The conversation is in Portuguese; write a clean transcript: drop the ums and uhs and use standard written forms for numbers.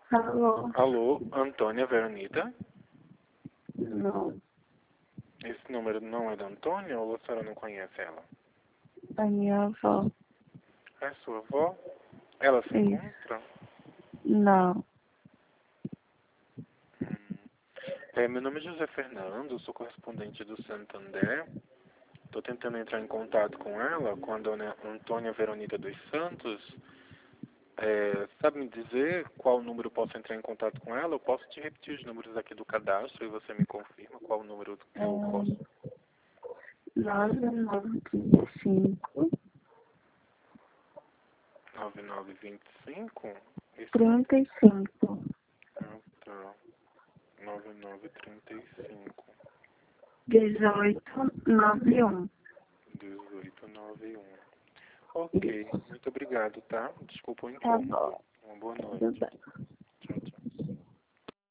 Alô? Alô, Antônia Veronita? Não. Esse número não é da Antônia ou a senhora não conhece ela? A minha avó. É sua avó? Ela se Isso. encontra? Não. Meu nome é José Fernando, sou correspondente do Santander. Estou tentando entrar em contato com ela, com a dona Antônia Veronita dos Santos. Sabe me dizer qual número eu posso entrar em contato com ela? Eu posso te repetir os números aqui do cadastro e você me confirma qual número que eu posso. 9935 9925? Isso. 35 Ah, tá. 9935 1891. 1891. Ok, Isso. muito obrigado, tá? Desculpa o Tá incômodo. bom. Uma boa Tudo noite. bem.